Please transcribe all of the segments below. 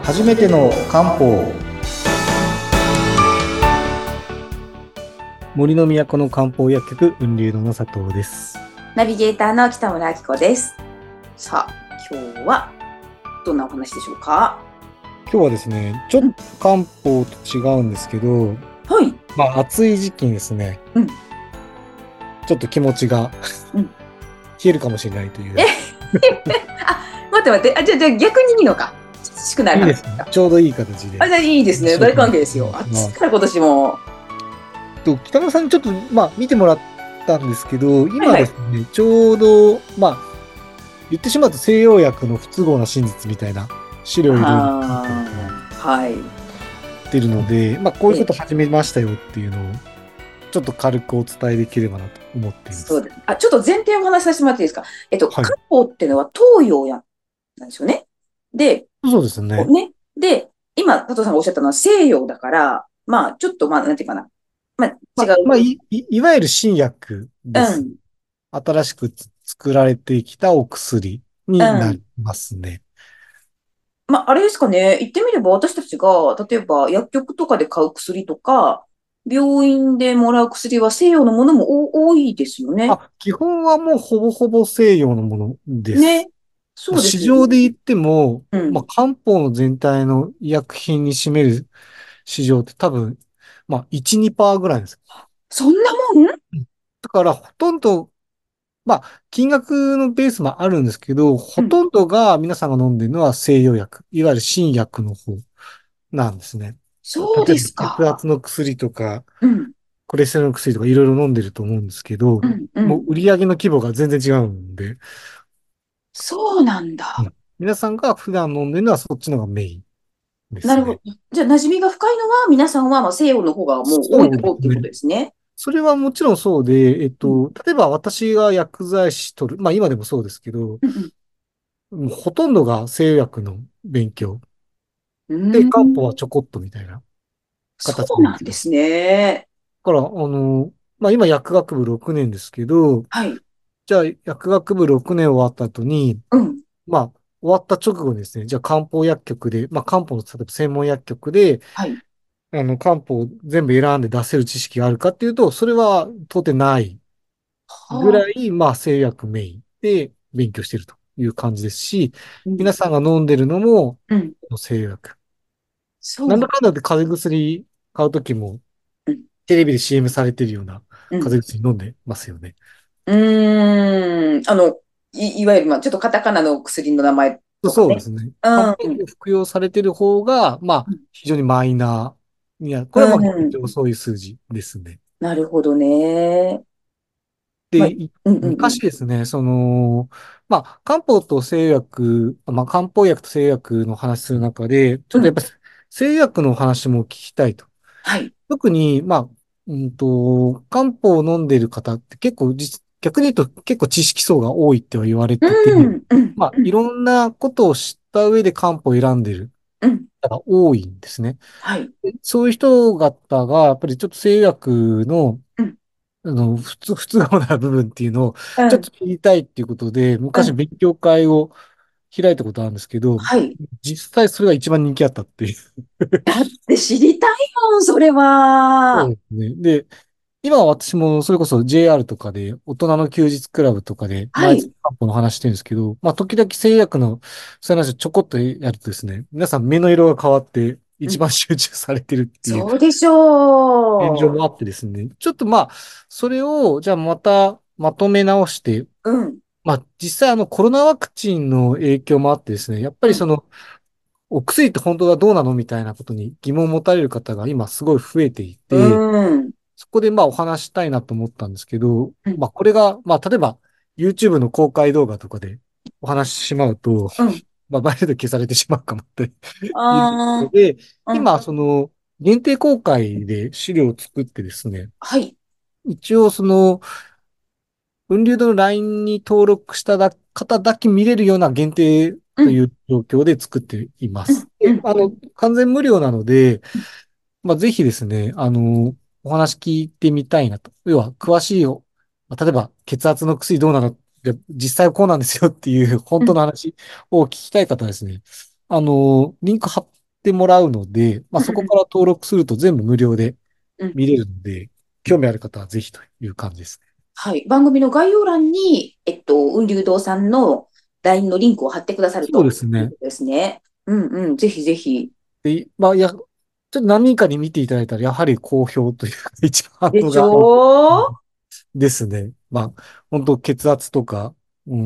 初めての漢方。森の都の漢方薬局雲流の佐藤です。 ナビゲーターの北村明子です。さあ、今日はどんなお話でしょうか？ 今日はですね、ちょっと漢方と違うんですけど、 はい。 暑い時期にですね、 うん。 ちょっと気持ちがうん。 冷えるかもしれないといえ、 う。 待って待って。じゃあ逆にいいのか。涼しくなるいいですね。 話ですか？ ちょうどいい形で。 じゃあいいですね。大歓迎ですよ。暑いから今年も。 北村さんにちょっと、見てもらったんですけど、今はいはい。 ですね、ちょうど、言ってしまうと西洋薬の不都合な真実みたいな資料をいろいろああ、はい。 ってるので、こういうえ、 こと始めましたよっていうのを、ちょっと軽くお伝えできればなと思っています。 そうです。ちょっと前提をお話しさせてもらっていいですか？ はい。 漢方っていうのは東洋やなんですよね。で、 そうですね。 ね。で、今、佐藤さんがおっしゃったのは西洋だから、ちょっと、なんていうかな。違う。 いわゆる新薬です。 うん。 新しく作られてきたお薬うになりん。 ますね。 あれですかね。言ってみれば私たちが、例えば薬局とかで買う薬とか、病院でもらう薬は西洋のものも多いですよね。 基本はもうほぼほぼ西洋のものです。 ね。そうで市すよね。 場で言っても、 うん。 漢方の全体の医薬品に占める市場って多分、1、2%ぐらいです。 そんなもん。 だからほとんど金額のベースもあるんですけど、 うん。 ほとんどが皆さんが飲んでるのは西洋薬、いわゆる新薬の方なんですね。例そうでえば血すか。 圧の薬とか、 うん。 コレステロールの薬とかいろいろ飲んでると思うんですけど、 うん。うん。 もう売り上げの規模が全然違うんで、 そうなんだ。 皆さんが普段飲んでるのはそっちのがメインですね。 なるほど。じゃあ、馴染みが深いのは、皆さんは西洋の方がもう多いだそうでろうっていうことすね。 ですね。 それはもちろんそうで、 うん。 例えば私が薬剤師取る、今でもそうですけど、 うん。 もうほとんどが西洋薬の勉強。で、 うん。 漢方はちょこっとみたいなそ形なんですよ。 うなんですね。 だから、今薬学部6年ですけど、 はい。 じゃあ薬学部6年終わった後に、 うん。 まあ、終わった直後にですね、じゃあ漢方薬局で、漢方の例えば専門薬局で、 はい。 漢方を全部選んで出せる知識があるかっていうと、それは到底ないぐはあ。 らい、製薬メインで勉強しているという感じですし、 うん。 皆さんが飲んでるのもうん。 西洋薬。なんだそう。 かんだで風邪薬買うときも、 うん。 テレビで CM されてるようなうん。 風邪薬飲んでますよね。 いわゆる、ちょっとカタカナの薬の名前とかね。 そうですね。漢方うん。 を服用されてる方が、非常にマイナーになる。これはうん。 現状そういう数字ですね。 なるほどね。 で、 うんうんうん。 昔ですね、漢方と西洋薬、漢方薬と西洋薬の話する中で、ちょうん。 っとやっぱり西洋薬の話も聞きたいと。 はい。 特に、漢方を飲んでいる方って結構逆に言うと結構知識層が多いっては言われうてて、 ん。うん。うん。 いろんなことを知った上で漢方を選んでいるうん。 方が多いんですね。 はい。 でそういう人方が、やっぱりちょっと西洋薬の、 うん。 不都合な部分っていうのをうん。 ちょっと知りたいっていうことで、 うん。 昔勉強会を開いたことあるんですけど、 はい。 実際それが一番人気あったっていう。 だって知りたいもん、それは。 そうですね。で、今は私もそれこそ JR とかで、大人の休日クラブとかで、 はい。 毎月漢方の話してるんですけど、時々製薬の、そういう話をちょこっとやるとですね、皆さん目の色が変わって、 うん。 一番集中されてるっていうそうでし現状ょもあってですね、ちょっとそれを、じゃあまたまとめ直して、 う。うん。 実際コロナワクチンの影響もあってですね、やっぱうん。 りお薬って本当はどうなのみたいなことに疑問を持たれる方が今すごい増えていうて、 ん。 そこでお話したいなと思ったんですけど、 うん。 これが、例えば YouTube の公開動画とかでお話ししてしまうと、 うん。 場合で消されてしまうかもっていうああ。 ので、 うん。 今、限定公開で資料を作ってですね、 はい。 一応雲流堂の LINE に登録した方だけ見れるような限定うん。 という状況で作っていまうん。 す。で、 うん。うん。 完全無料なので、ぜひですね、お話聞いてみたいなと。要は、詳しいよ。例えば、血圧の薬どうなので実際はこうなんですよっていう本うん。 当の話を聞きたい方はですね、リンク貼ってもらうので、まあ、そこから登録すると全部無料でうん。 見れるので、興味ある方はぜひという感じですね。 はい。番組の概要欄に、雲流堂さんの LINE のリンクを貼ってくださるそうでとすね。 いうことですね。うんうん。ぜひぜひ。 で、まあ、ちょっと何人かに見ていただいたら、やはり好評というか、一番反でし応がょう？ ですね。まあ、本当血圧とか、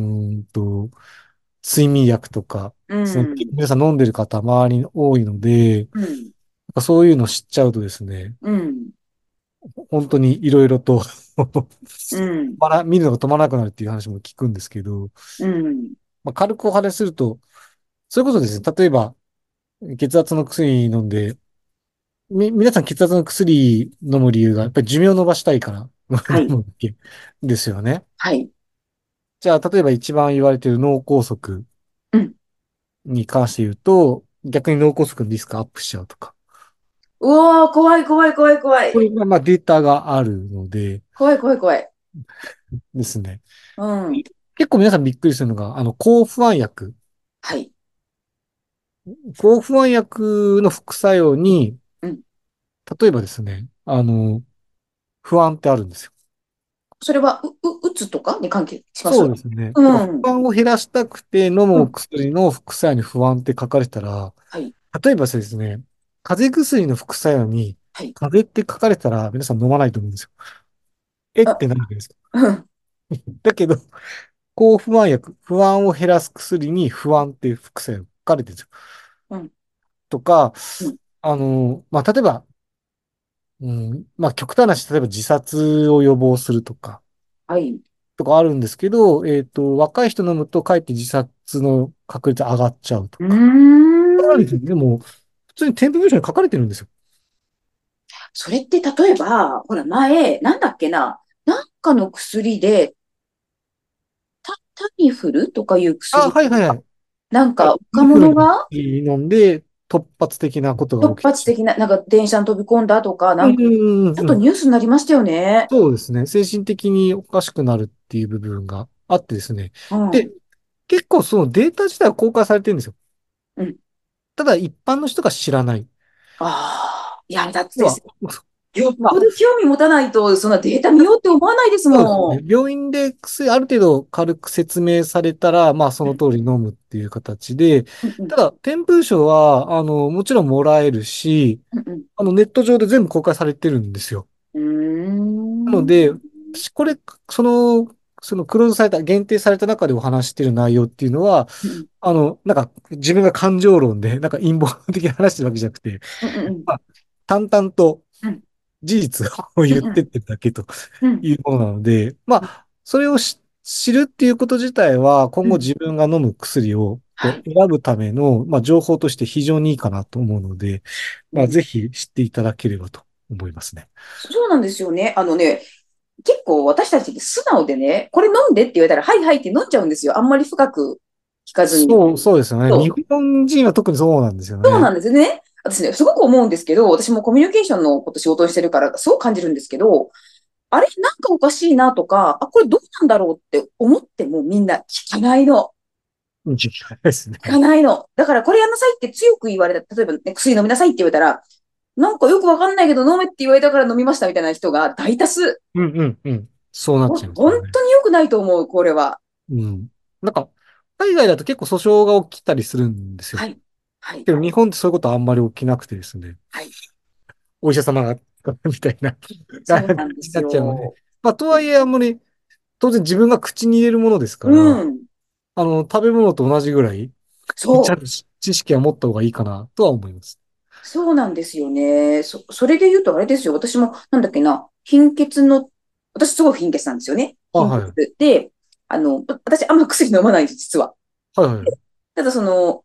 睡眠薬とか、 うですね、 ん。 皆さん飲んでる方、周りに多いので、 うん。 そういうの知っちゃうとですね、 うん。 本当にいろいろとうん。 見るのが止まらなくなるっていう話も聞くんですけど、 うん。 まあ、軽くお話しすると、そういうことですね。例えば、血圧の薬飲んで、皆さん血圧の薬飲む理由が、やっぱり寿命を伸ばしたいからはい。 飲むわけですよね。 はい。 じゃあ、例えば一番言われている脳梗塞うん。 に関して言うと、逆に脳梗塞のリスクアップしちゃうとか。 うわー、怖い怖い怖い怖い。 これが、まあ、データがあるので怖い怖い怖い。 ですね。 うん。 結構皆さんびっくりするのが、抗不安薬。 はい。 抗不安薬の副作用に、 うん。 例えばですね、不安ってあるんですよ。 それは、うつとかに関係します？ そうですね。 うだからん。 不安を減らしたくて飲むおうん。 薬の副作用に不安って書かれてたら、 はい。 例えばそうですね、風邪薬の副作用にはい。 風邪って書かれてたら皆さん飲まないと思うんですよ。えっあ、 てなるわけですよ。 うん。 だけど、抗不安薬、不安を減らす薬に不安っていう副作用が書かれてるんですよ。 うん。 とか、 うん。 まあ、例えば、まあ、極端な話、例えば自殺を予防するはい。 とかあるんですけど、若い人飲むとかえって自殺の確率上がっちゃうとうーか。これはですん。 ねでも、普通に添付文書に書かれてるんですよ。 それって例えば、ほら前、なんだっけな、なんかの薬で、タミフルとかいうあ、 薬、 はいはいはい。 なんはい。 か若インフルの者が薬飲んで突発的なことが突起きてしま発的な、なんか電車に飛び込んだとか、 う。うんなんか、 うんうんうん。 ちょっとニュースになりましたよね。 そうですね。精神的におかしくなるっていう部分があってですね。で、 うん。 結構そのデータ自体は公開されてるんですよ。 うん。 ただ一般の人が知らない。 ああ、いや、だってです。 要は、 よっまあ、 ぽど興味持たないと、そんなデータ見ようって思わないですそうですね。 も病院で薬、ある程度軽く説明されたら、まあそん。 の通り飲むっていう形で、 うんうんただ、添付書は、もちろんもらえるし、 うんうんネット上で全部公開されてるんですよ。 うん。うーん。 なので、私これ、そのクローズされた、限定された中でお話してる内容っていうのは、 うんなんか自分が感情論で、なんか陰謀論的な話してるわけじゃなくて、 うんうんまあ、淡々とうん事実を言ってっうんてるだけとうんいうものなので、まあ、それを知るっていうこと自体は、今うん。 後自分が飲む薬をはい。 選ぶための、まあ、情報として非常にいいかなと思うので、まあ、 うん。 ぜひ知っていただければと思いますね。 そうなんですよね。結構私たちって素直でね、これ飲んでって言われたら、はいはいって飲んじゃうんですよ。あんまり深く聞かずに。 そうですよね。日そう。 本人は特にそうなんですよね。 そうなんですよね。私ね、すごく思うんですけど、私もコミュニケーションのこと仕事をしてるから、そう感じるんですけど、あれなんかおかしいなとか、これどうなんだろうって思ってもみんな聞かないの。 うん違いですね。 聞かないの。だからこれやんなさいって強く言われた。例えば、ね、薬飲みなさいって言われたら、なんかよくわかんないけど飲めって言われたから飲みましたみたいな人が大多数。 うんうんうん。そうなっちゃいます本よね。 当に良くないと思う、これは。 うん。なんか、海外だと結構訴訟が起きたりするんですよ。 はい。はい。 けど日本ってそういうことあんまり起きなくてですね。 はい。 お医者様が、みたいなそう感じになんですなっちゃうので。 よ。 まあ、とはいえ、あんまり、当然自分が口に入れるものですかうら、 ん。 食べ物と同じぐらい、ちゃんそう。 と知識は持った方がいいかな、とは思います。 そうなんですよね。それで言うとあれですよ。私も、なんだっけな、貧血の、私すごい貧血なんですよね。 あ、 貧はい。 血で、私あんま薬飲まないんです、実は。 はいはい。 ただ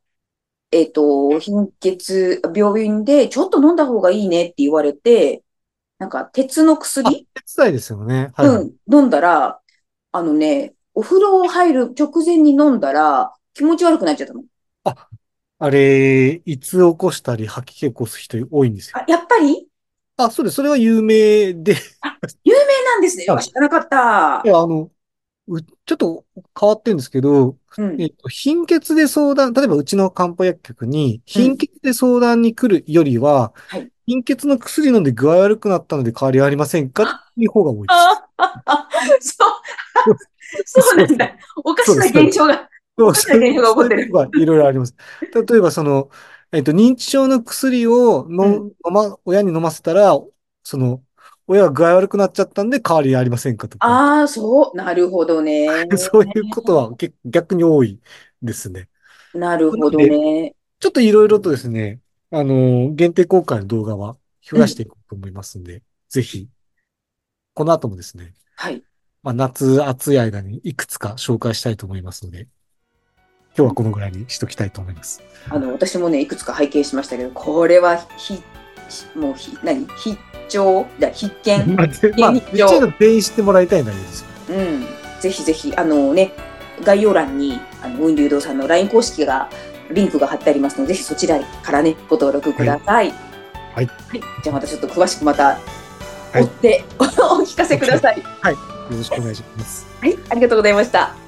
貧血、病院でちょっと飲んだ方がいいねって言われて、なんか鉄のあ、 薬、 手伝いですよね。はいはい。 うん、飲んだら、お風呂入る直前に飲んだら気持ち悪くなっちゃったの。 あ、あれ、いつ起こしたり吐き気起こす人多いんですよ。 あ、やっぱり？ あ、そうです。それは有名で、 あ、有名なんですね。 はい。 知らなかっいた。 や、 ちょっと変わってるんですけど、 うん。 貧血で相談、例えばうちの漢方薬局に、 うん。 貧血で相談に来るよりは、 はい。 貧血の薬飲んで具合悪くなったので変わりありませんかっていう方が多いです。 ああ、そう、そうそうそう。 なんだ。おかしなそうです。そうです。 現象が、おそうかしな現象が起こそういうことってる。 がいろいろあります。例えば、認知症の薬をうん。 親に飲ませたら、親が具合悪くなっちゃったんで代わりありませんかとか、 ああ、そう。なるほどね。 そういうことは逆に多いですね。 なるほなので、 どね。 ちょっといろいろとですね、限定公開の動画は増うん。 やしていこうと思いますんで、ぜひ、この後もですね、 はい。 夏暑い間にいくつか紹介したいと思いますので、今日はこのぐらいにしときたいと思います。 私もね、いくつか拝見しましたけど、これはもう必聴必見できる必聴。 の全員知ってもらいたい内容ですよ。 うん。ぜひぜひ、概要欄に、雲流堂さんの LINE 公式が、リンクが貼ってありますので、ぜひそちらからね、ご登録くはい。 ださい。ははい。 い。じゃあまたちょっと詳しくまたはい。 追ってお聞かせくだ OK。 さい。 はい。よろしくお願いします。 はい。ありがとうございました。